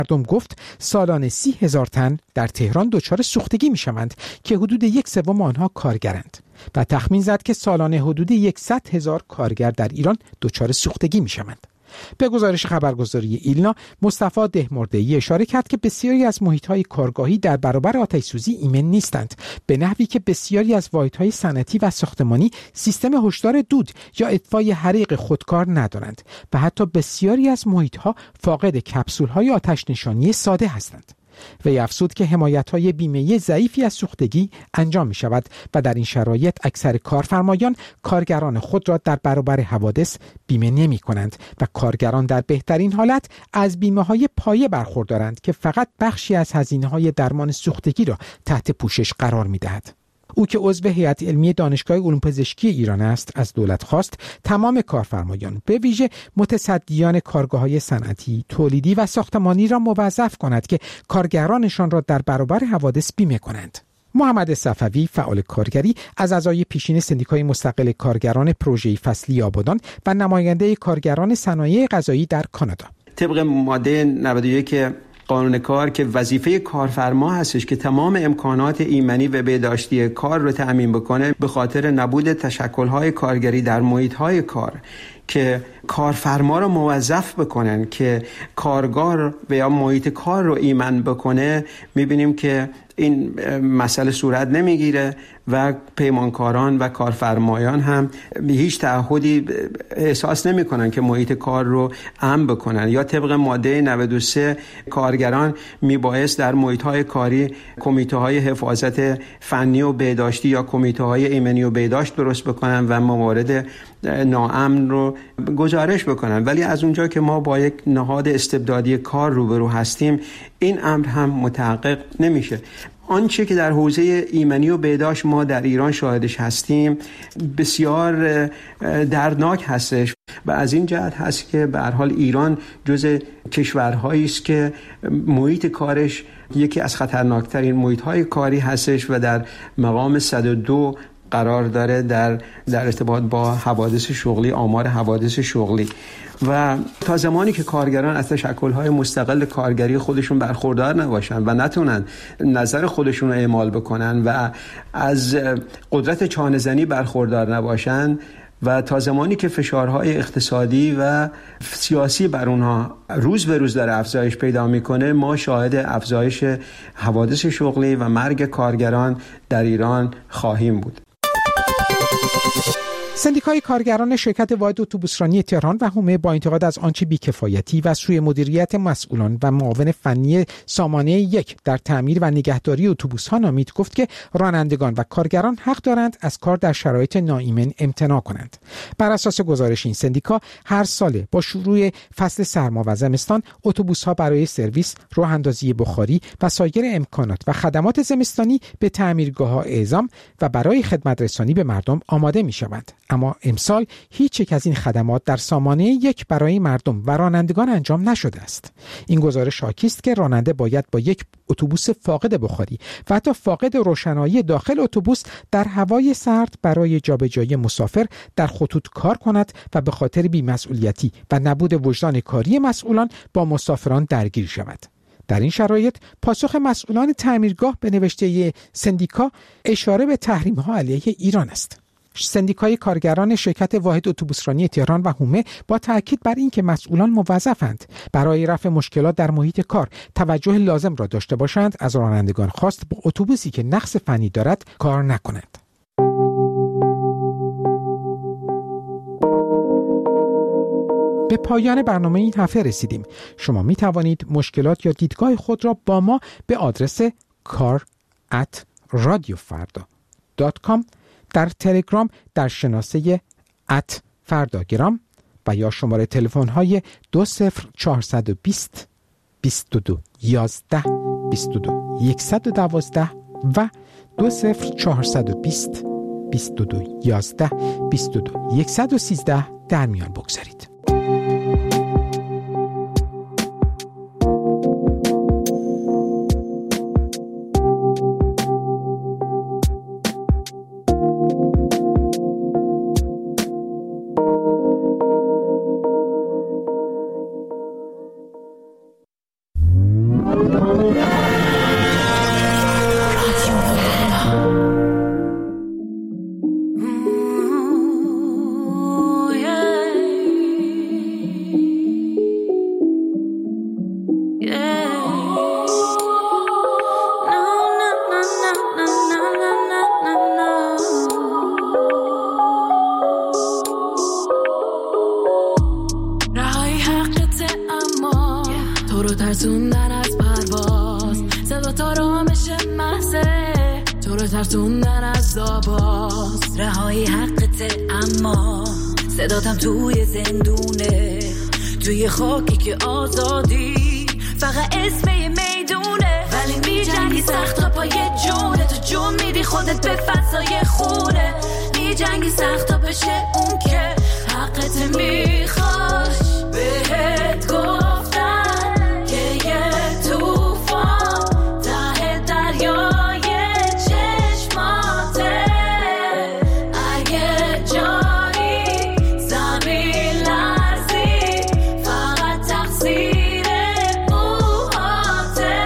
مردم گفت سالانه 30,000 تن در تهران دچار سوختگی می‌شوند که حدود 1/3 آنها کارگرند و تخمین زد که سالانه حدود 100,000 کارگر در ایران دچار سوختگی می‌شوند. به گزارش خبرگزاری ایلنا، مصطفی دهمرده‌ای اشاره کرد که بسیاری از محیط‌های کارگاهی در برابر آتش‌سوزی ایمن نیستند، به نحوی که بسیاری از واحدهای صنعتی و ساختمانی سیستم هشدار دود یا اطفای حریق خودکار ندارند و حتی بسیاری از محیط‌ها فاقد کپسول‌های آتش‌نشانی ساده هستند. وی افزود که حمایت‌های بیمه‌ای ضعیفی از سوختگی انجام می‌شود و در این شرایط اکثر کارفرمایان کارگران خود را در برابر حوادث بیمه نمی‌کنند و کارگران در بهترین حالت از بیمه‌های پایه برخوردارند که فقط بخشی از هزینه‌های درمان سوختگی را تحت پوشش قرار می‌دهد. او که عضو هیئت علمی دانشگاه علوم پزشکی ایران است، از دولت خواست تمام کارفرمایان، به ویژه متصدیان کارگاه‌های صنعتی، تولیدی و ساختمانی را موظف کند که کارگرانشان را در برابر حوادث بیمه کنند. محمد صفوی، فعال کارگری، از اعضای پیشین سندیکای مستقل کارگران پروژه فصلی آبادان و نماینده کارگران صنایع غذایی در کانادا. طبق ماده 91 قانون کار که وظیفه کارفرما هستش که تمام امکانات ایمنی و بهداشتی کار رو تأمین بکنه، به خاطر نبود تشکل‌های کارگری در محیط‌های کار که کارفرما رو موظف بکنن که کارگاه و یا محیط کار رو ایمن بکنه، می‌بینیم که این مسئله صورت نمیگیره و پیمانکاران و کارفرمایان هم هیچ تعهدی احساس نمیکنن که محیط کار رو امن بکنن. یا طبق ماده 93 کارگران میبایست در محیط‌های کاری کمیته‌های حفاظت فنی و بهداشتی یا کمیته‌های ایمنی و بهداشت درست بکنن و موارد ناامن رو گزارش بکنن. ولی از اونجا که ما با یک نهاد استبدادی کار روبرو هستیم، این امر هم متحقق نمیشه. آنچه که در حوزه ایمنی و بهداشت ما در ایران شاهدش هستیم بسیار دردناک هستش و از این جهت هست که به هر حال ایران جز کشورهایی است که محیط کارش یکی از خطرناکترین محیط‌های کاری هستش و در مقام 102 قرار داره در ارتباط با حوادث شغلی، آمار حوادث شغلی. و تا زمانی که کارگران از تشکل‌های مستقل کارگری خودشون برخوردار نباشن و نتونن نظر خودشون رو اعمال بکنن و از قدرت چانه‌زنی برخوردار نباشن و تا زمانی که فشارهای اقتصادی و سیاسی بر اونها روز به روز داره افزایش پیدا میکنه، ما شاهد افزایش حوادث شغلی و مرگ کارگران در ایران خواهیم بود. سندیکای کارگران شرکت واحد اتوبوسرانی تهران و حومه با انتقاد از آنچه بی‌کفایتی و سوء مدیریت مسئولان و معاون فنی سامانه 1 در تعمیر و نگهداری اتوبوس‌ها نامید، گفت که رانندگان و کارگران حق دارند از کار در شرایط ناایمن امتناع کنند. بر اساس گزارش این سندیکا، هر ساله با شروع فصل سرما و زمستان اتوبوس‌ها برای سرویس، راه‌اندازی بخاری و سایر امکانات و خدمات زمستانی به تعمیرگاه‌ها اعزام و برای خدمت رسانی به مردم آماده می‌شوند. اما امسال هیچ یک از این خدمات در سامانه 1 برای مردم و رانندگان انجام نشده است. این گزارش حاکی است که راننده باید با یک اتوبوس فاقد بخاری و حتی فاقد روشنایی داخل اتوبوس در هوای سرد برای جابجایی مسافر در خطوط کار کند و به خاطر بی‌مسئولیتی و نبود وجدان کاری مسئولان با مسافران درگیر شود. در این شرایط پاسخ مسئولان تعمیرگاه به نوشته سندیکا اشاره به تحریم‌ها علیه ایران است. سندیکای کارگران شرکت واحد اتوبوسرانی تهران و حومه با تاکید بر این که مسئولان موظفند برای رفع مشکلات در محیط کار توجه لازم را داشته باشند، از رانندگان خواست با اتوبوسی که نقص فنی دارد کار نکنند. به پایان برنامه این هفته رسیدیم. شما می توانید مشکلات یا دیدگاه خود را با ما به آدرس kar@radiofarda.com در تلگرام در شناسه @فرداگرام و یا شماره تلفن های 20420 22 11 22 112 و 20420 22 11 22 113 در میان بگذارید. ترسوندن از پرواز، صدا تا رامش محضه تو رو ترسوندن از آواز. رهایی حقته اما صداتم توی زندونه، توی خاکی که آزادی فقط اسم یه میدونه. ولی میجنگی سخت تا پای جونه، تو جون میدی خودت به فضای خونه. میجنگی سخت تا بشه اون که حقت میخواش. بهت گفتن که یه توفان ته دریای چشماته. اگه جایی زمین لرزی فقط تقصیر موهاته.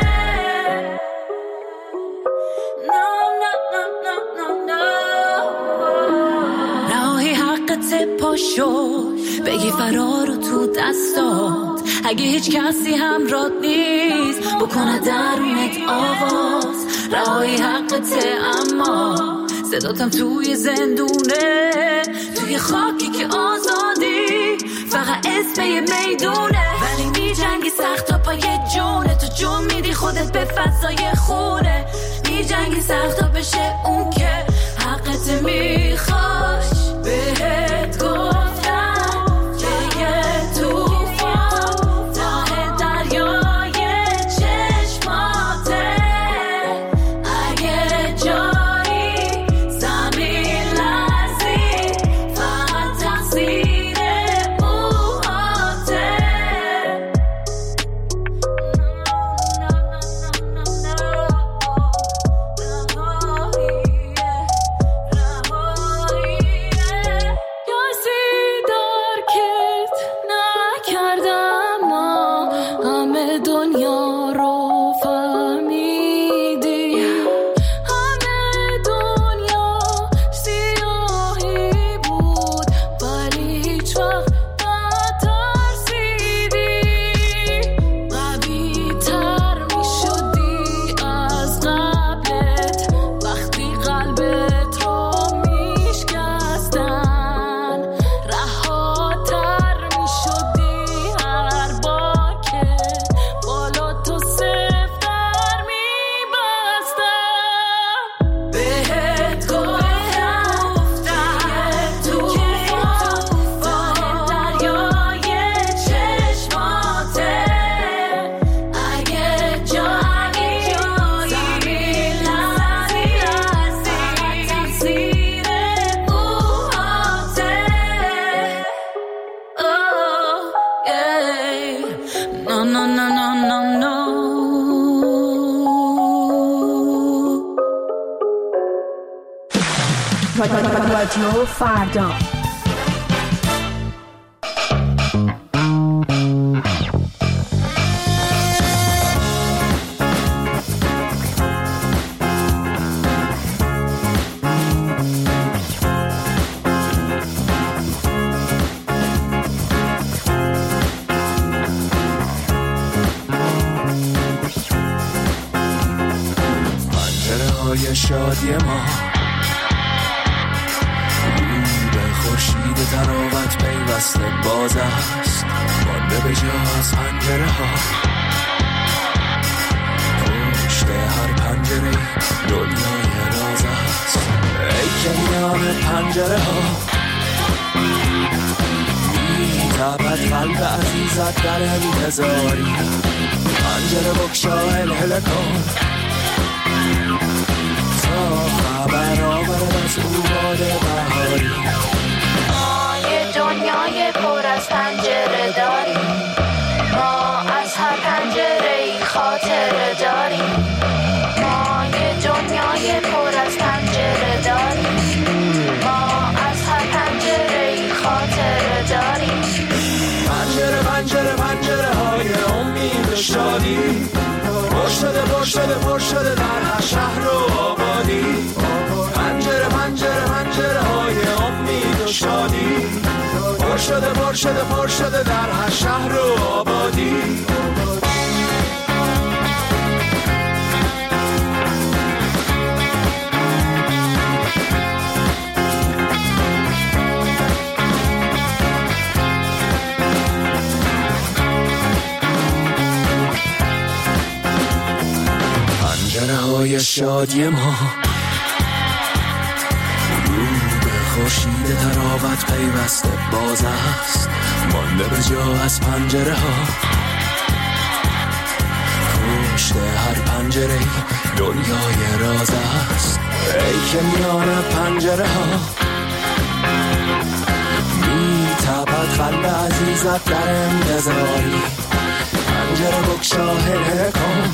رهایی حقت پاشو بگی فرارو تو دستات. اگه هیچ کسی همراهت نیست بکنه درونت آواز. رهایی حقته اما صداتم توی زندونه، توی خاکی که آزادی فقط اسم یه میدونه. ولی میجنگی سخت تا پای جونه، تو جون میدی خودت به فضای خونه. میجنگی سخت تا بشه اون که حقت میخواش. بهت گفتم که یه توفان ته دریای چشماته. اگه جایی زمین لرزی فقط تقصیر موهاته. رادیو فردا. پنجره‌های شادی ما خورشید تراوت پیوسته باز است، مانده به جا از پنجره ها. پشت هر پنجره دنیای راز است، ای کنار پنجره ها می‌تابد قلب عزیزت در انتظاری. پنجره بگشا هلهله کن تا خبر آورد از او باد بهاری. دنیای پر از پنجره داریم، ما از هر پنجره‌ای خاطره داریم. ما یه دنیای پر از پنجره داریم، ما از هر پنجره‌ای خاطره داریم. پنجره پنجره پنجره های امید و شادی، پر شده پر شده پر شده در هر شهر و آبادی. پنجره پنجره پنجره های امید و شادی، پر شده پر شده پر شده در هر شهر و آبادی. روی شادی ما، خورشید تراوت پیوسته باز است، مانده به جا از پنجره ها. پشت هر پنجره دنیای راز است، ای که میان پنجره ها میتپد قلب عزیزت در انتظاری. پنجره بگشا هله کن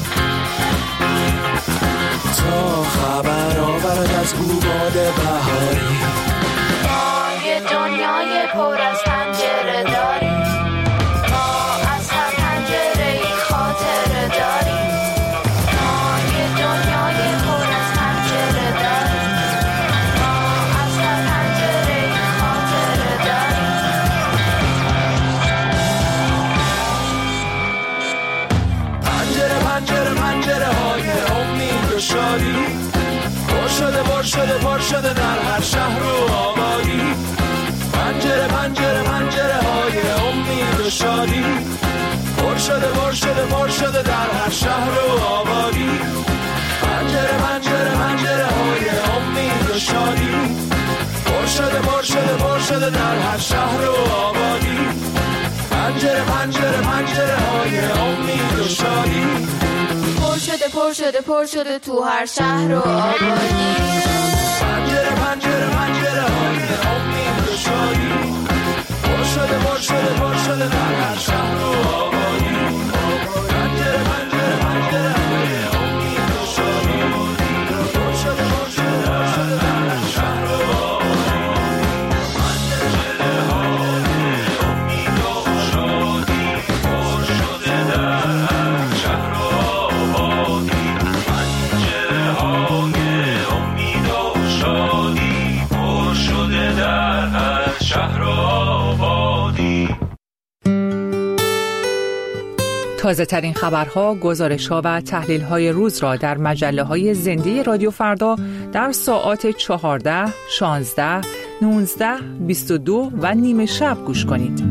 تا خبر آورد از او باد بهاری. ما یه دنیای پر از پنجره داریم، ما از هر پنجره ای خاطره داریم. ما یه دنیای پر از پنجره داریم، ما از هر پنجره ای خاطره داریم. پنجره پنجره پنجره های امید و شادی، پر شده در هر شهر و آبادی. پنجره پنجره پنجره های امید و شادی، پر شده در هر شهر و آبادی. پنجره پنجره پنجره های امید و شادی، پر شده در هر شهر و آبادی. پنجره پنجره پنجره های امید و شادی، پر شده تو هر شهر و آبادی. پنجره پنجره پنجره های امید و شادی، پر شده در هر شهر و آبادی. پنجره پنجره پنجره های امید و شادی، پر شده در هر شهر و آبادی. پنجره های امید و شادی، پر شده در هر شهر و آبادی. پنجره های امید و شادی، پر شده در هر شهر و آبادی. تازه ترین خبرها، گزارش‌ها و تحلیل‌های روز را در مجله‌های زنده رادیو فردا در ساعات 14، 16، 19، 22 و نیمه شب گوش کنید.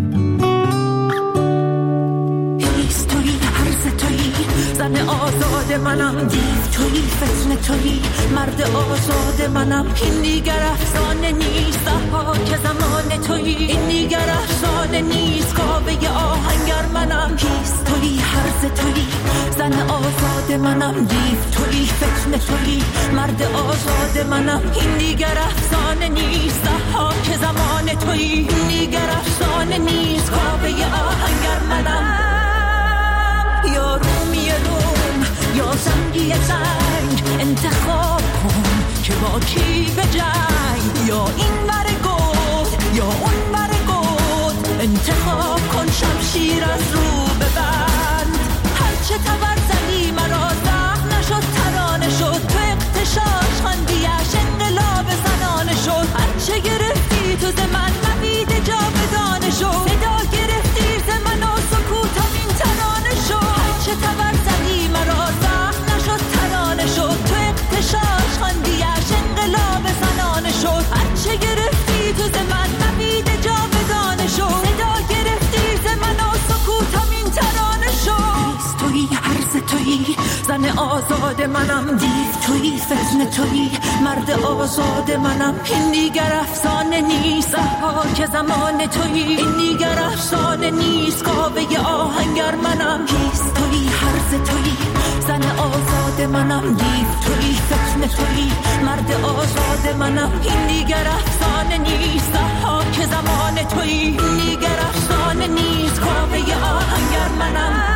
زن آزاد منم، دیو تویی، فتنه تویی، مرد آزاد منم. این دیگر افسانه نیست، که زمان تویی. این دیگر افسانه نیست، کاوه آهنگر منم. کیست تویی، هرز تویی، زن آزاد منم. دیو تویی، فتنه تویی، مرد آزاد منم. این دیگر افسانه نیست، که زمان تویی. این دیگر افسانه نیست، کاوه آهنگر منم. یا رومی روم یا زنگی زنگ، انتخاب کن که با کی به جنگ. یا این ور گود یا اون ور گود، انتخاب کن شمشیر از رو ببند. هرچه تبر زدی مرا زخم نشد، ترانه شد. تو اغتشاش خواندیش انقلاب زنانه شد. هرچه گرفتی تو ز من نوید جاودانه شد. صدا گرفتی ز من و سکوتم این ترانه شد. هرچه تبر زدی مرا زخم نشد، ترانه شد. تو اغتشاش خواندیش انقلاب زنانه شد. هرچه گرفتی تو ز من نوید جاودانه شد. صدا گرفتی ز من و سکوتم این ترانه شد. تویی، هرز تویی، زن آزاد منم. دیو تویی، فتنه تویی، مرد آزاد منم. این دیگر افسانه نیست، که زمان تویی. این دیگر افسانه نیست، کاوه آهنگر منم. کیست تویی، هرز تویی، زن آزاد منم. دیو تویی، فتنه تویی، مرد آزاد منم. این دیگر افسانه نیست، که زمان تویی. این دیگر افسانه نیست، کاوه آهنگر منم.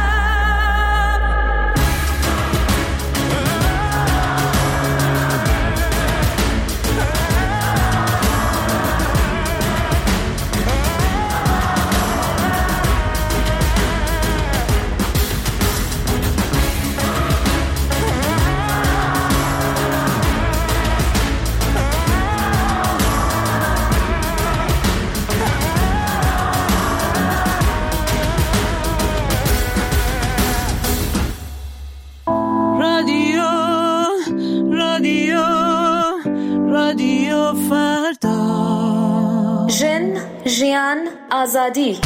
ژن ژیان آزادی.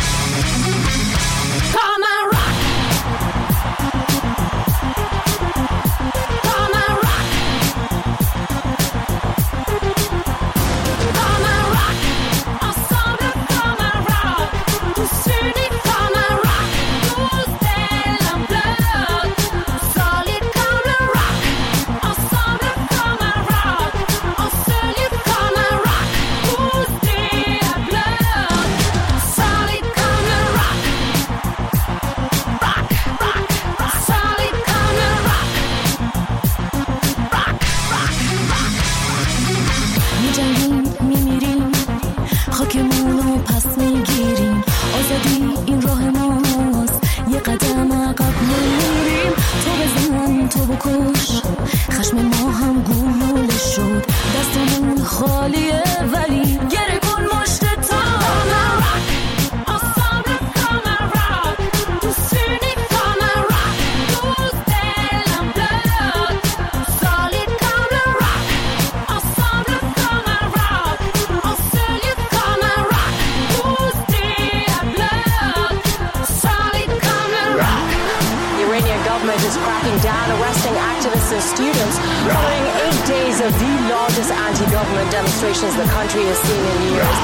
تو بکش، خشم ما هم گول شد، دستمون خالیه ولی گره کن مشت تا. Down, arresting activists and students following 8 days of the largest anti-government demonstrations the country has seen in years.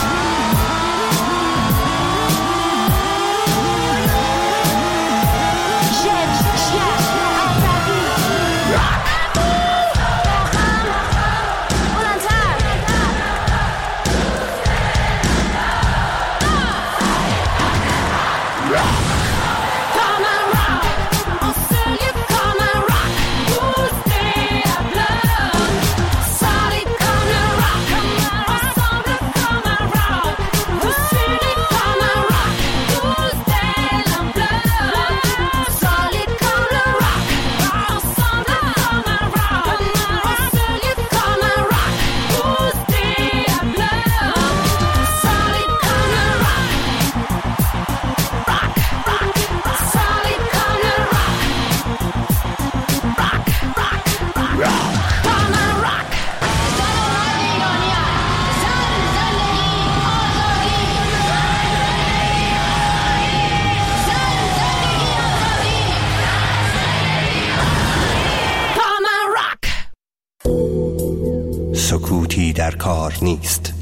سکوتی در کار نیست.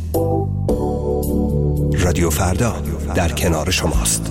رادیو فردا در کنار شماست.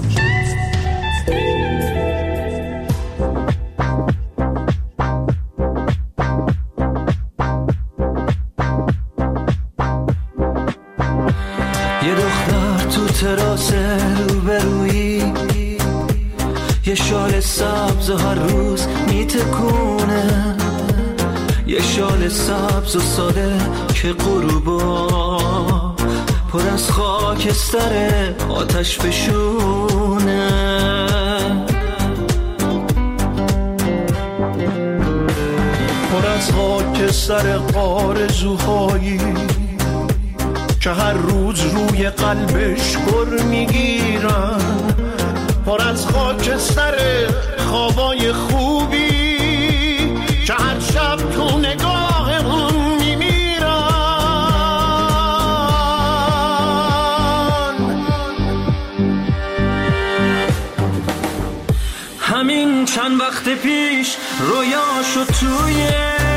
یه دختر تو تراس روبرویی، یه شال سبز هر روز میتکونه، یه شال سبز و ساده که غروبا پر از خاکستر آتش فشونه. پر از خاکستر آرزوهایی که هر روز روی قلبش گر میگیرن، پر از خاکستر خوابای خوبی که هر شب تو نگاه اون میمیرن. همین چند وقت پیش رویاشو توی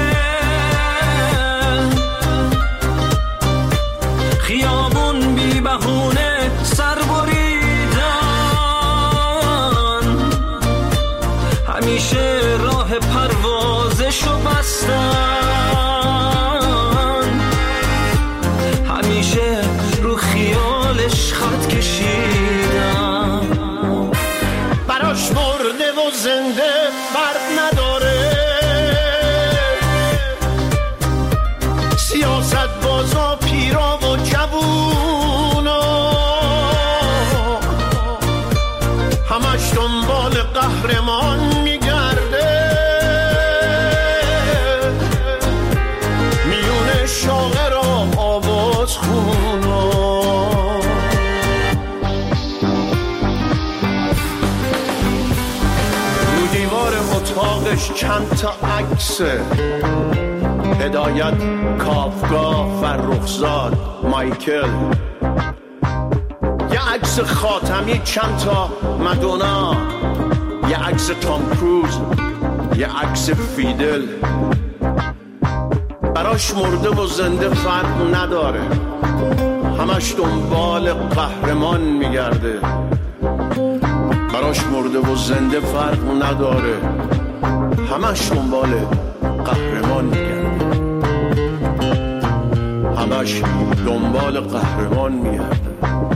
خیابون بی بهونه سر بریدن، همیشه راه پروازشو بستن، همیشه رو خیالش خط کشیدن. براش مرده و زنده فرق نداره، سیاست بازا پیرا و جوونا همش دنبال قهرمان میگرده، میونه شاعر و آواز خونا. رو دیوار اتاقش چند تا عکسه، هدایت، کافکا، فرخزاد، مایکل، یه عکس خاتمی، چند تا مادونا، یه عکس تام کروز، یه عکس فیدل. براش مرده و زنده فرق نداره، همش دنبال قهرمان میگرده. براش مرده و زنده فرق نداره، همش دنبال قهرمان میگرده، همش دنبال قهرمان میگرده.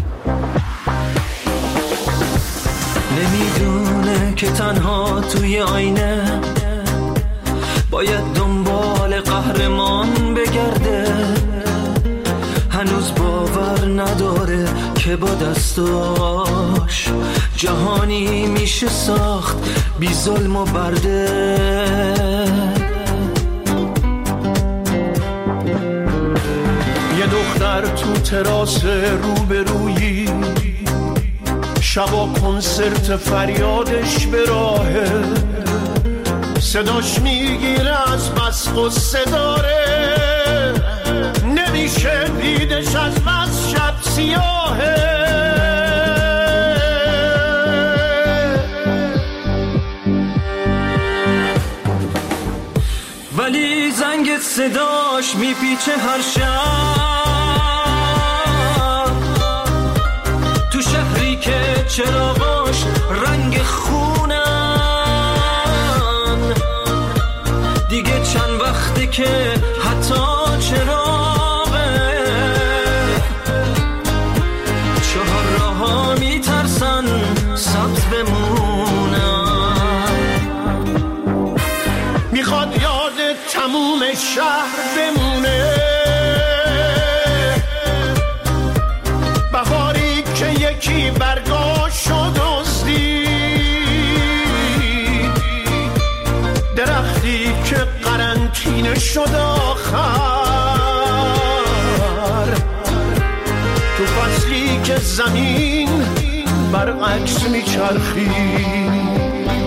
نمیدونه که تنها توی آینه باید دنبال قهرمان بگرده، هنوز باور نداره که که با دستاش جهانی میشه ساخت بی ظلم و برده. یه دختر تو تراس روبرویی شبا کنسرت فریادش به راهه، صداش میگیره از بس قصه داره، نمیشه دیدش از بس شب سیاهه. ولی زنگ صداش میپیچه هر شب تو شهری که چراغاش رنگ خونن، دیگه چند وقته که حتی چراغه چهار راه‌ها میترسن سبز بمونن. میخواد یاد تموم شهر بمونه، بهاری که یکی برگاشو دزدید، درختی که قرنطینه شد آخر، تو فصلی که زمین برعکس میچرخید.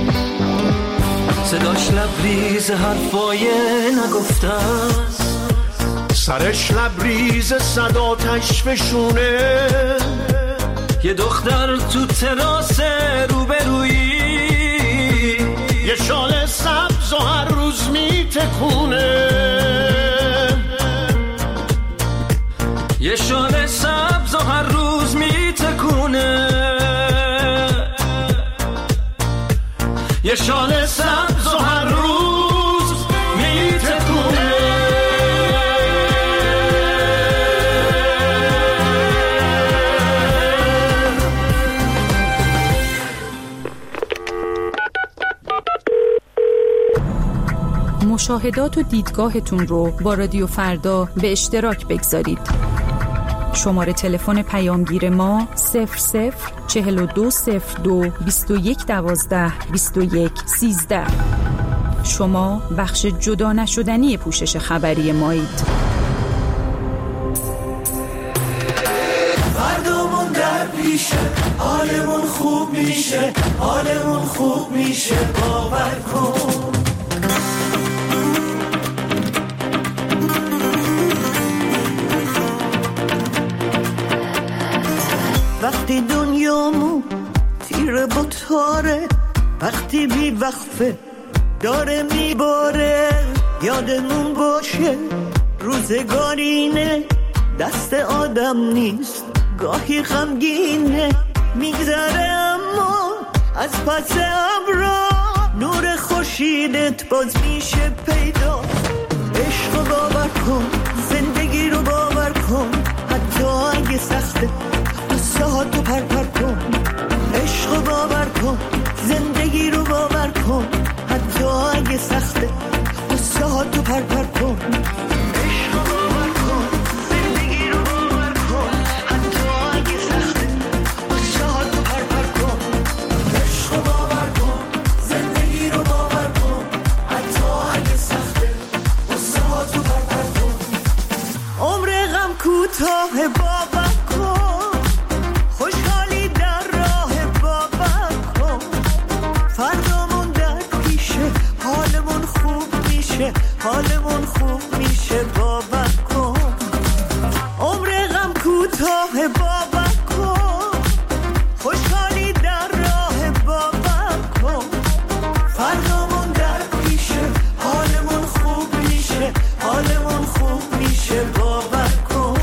صداش لبریز حرفای نگفته است، سرش لبریز صدا تشفشونه. یه دختر تو تراس روبرویی یه شال سبز و هر روز میتکونه، یه شال سبز و هر روز میتکونه، یه شال سبز و هر روز میتکونه. مشاهدات و دیدگاهتون رو با رادیو فردا به اشتراک بگذارید. شماره تلفن پیامگیر ما 004202 2112 2113. شما بخش جدا نشدنی پوشش خبری مایید. فردامون در پیشه، حالمون خوب میشه، حالمون خوب میشه، باور کن. وقتی دنیامون تیره با تاره، وقتی بی وقفه داره میباره، یادمون باشه روزگارینه، دست آدم نیست، گاهی غمگینه، میگذره اما از پس ابرا نور خورشیدت باز میشه پیدا. عشق رو باور کن، زندگی رو باور کن، حتی اگه سخته ساعتو پر کن. عشق رو باور کن، زندگی رو باور کن، حتی اگه سخته ساعتو پر کن. عشق رو باور کن، زندگی رو باور کن، حتی اگه سخته ساعتو پر کن. عشق رو باور کن، زندگی رو باور کن، حتی اگه سخته ساعتو پر کن. عمر غم کوتاه باور کن، خوشحالی در راه باور کن. فردامون در پیشه، حالمون خوب میشه، حالمون خوب میشه، باور کن. عمر غم کوتاه باور کن، خوشحالی در راه باور کن. فردامون در پیشه، حالمون خوب میشه، حالمون خوب میشه، باور کن.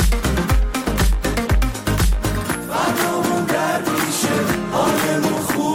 فردامون در پیشه، حالمون خوب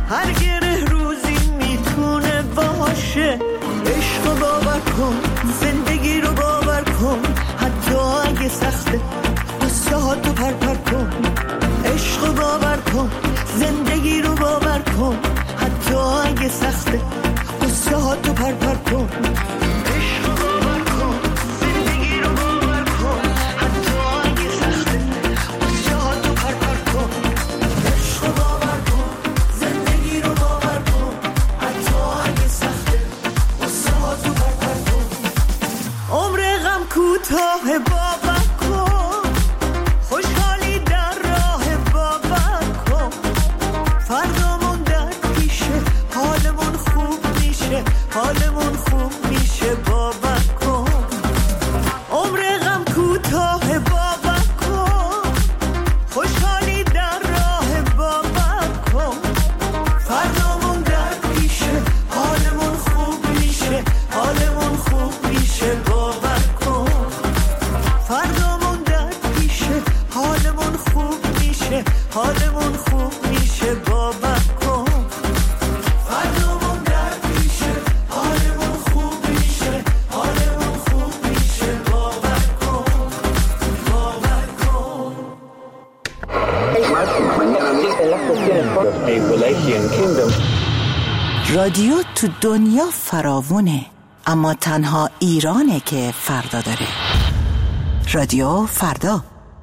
هر گره روزی میتونه باشه. عشق رو باور کن، زندگی رو باور کن، حتی اگه سخته قصه ها تو پر کن. عشق رو باور کن، زندگی رو باور کن، حتی اگه سخته قصه ها تو پر کن. عشق رو باور کن، زندگی رو باور کن، حتی اگه سخته قصه ها تو پر کن. عشق رو باور کن، زندگی رو باور کن، حتی اگه سخته قصه ها تو پر کن. عمر غم کوتاه باور کن، خوشحالی در راه باور کن. فردامون در پیشه، حالمون خوب میشه، حالمون خوب میشه باور کن. عمر غم کوتاه باور کن، خوشحالی در راه باور کن. فردامون در پیشه، حالمون خوب میشه، حالمون خوب میشه باور کن. فردامون در پیشه، حالمون خوب میشه، حالمون خوب میشه باور کن. فردامون در پیشه، حالمون خوب میشه، حالمون خوب میشه باور کن، باور کن. رادیو تو دنیا فراوونه، اما تنها ایرانه که فردا داره. رادیو فردا.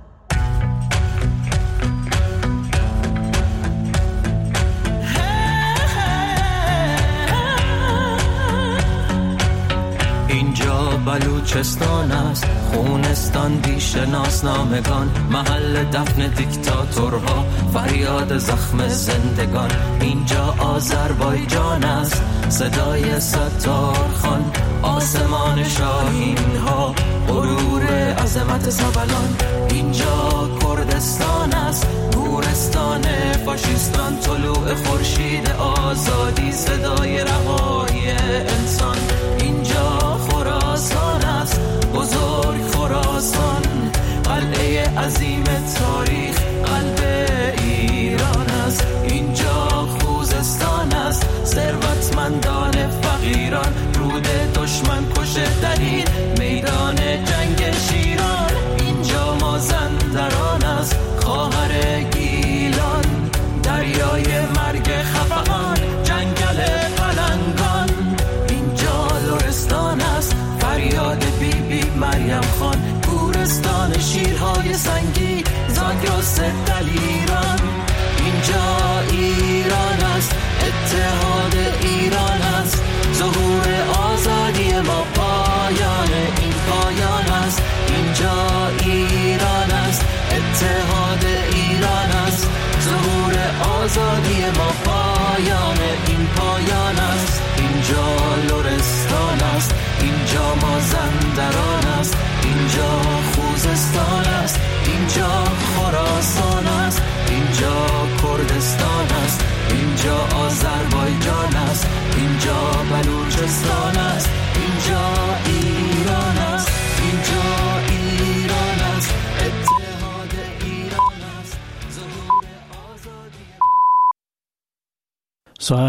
اینجا بلوچستان است، خونستان بی‌شناسنامگان، محل دفن دیکتاتورها، فریاد زخم زندگان. اینجا آذربایجان است، صدای ستار خان، آسمان شاهین ها، غرور عظمت سبلان. اینجا کردستان است، گورستان فاشیستان، طلوع خورشید آزادی، صدای رهایی انسان. اینجا خراسان است، بزرگ خراسان، قلعه عظیم تاریخ، قلب ایران است. اینجا خوزستان است، ثروتمندان فقیران، رود دشمن